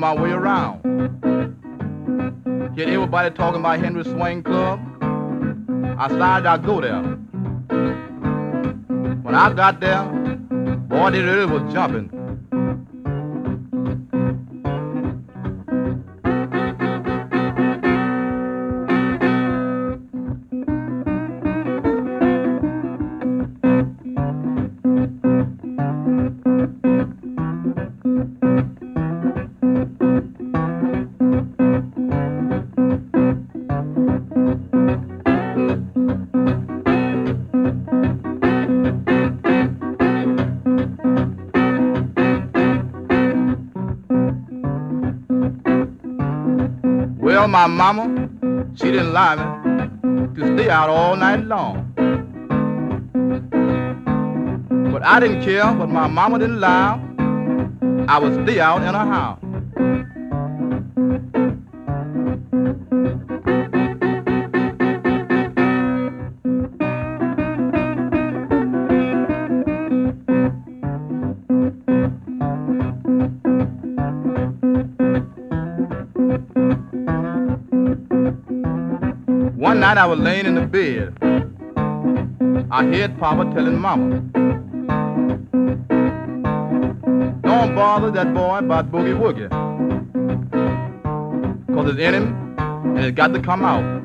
my way around. Hear everybody talking about Henry Swing Club. I decided I'd go there. When I got there, boy, they really was jumping. Well, my mama, she didn't allow me to stay out all night long. But I didn't care what my mama didn't allow. I would stay out in her house. One night I was laying in the bed. I heard Papa telling Mama, don't bother that boy about Boogie Woogie, 'cause it's in him and it's got to come out.